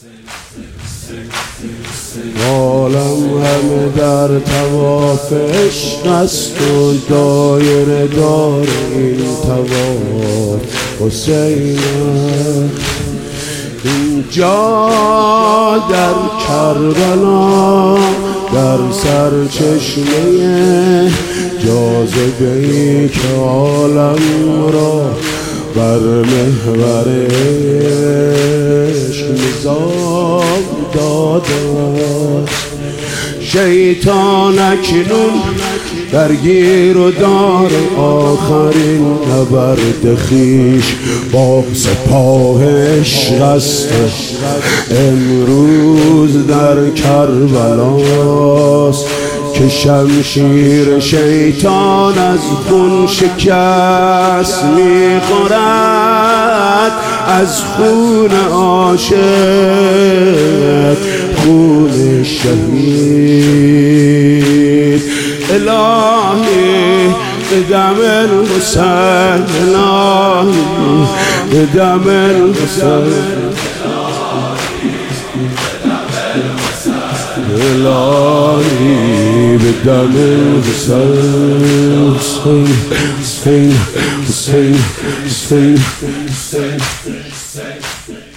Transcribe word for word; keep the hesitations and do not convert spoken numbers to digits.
عالم همه در طواف عشق است و دایره دار این طواف حسین. اینجا در کربلا در سرچشمه جاذبه‌ای که عالم را بر محور عشق نظام داده است. شیطان اکنون درگیر و دار آخرین نبرد خویش با سپاه عشق است. امروز در کربلاست که شمشیر شیطان از خون شکست می‌خورد، از خون عاشق خون شهید. الهی بدم الحسین، الهی بدم الحسین، الهی بدم الحسین. حسین حسین حسین حسین حسین.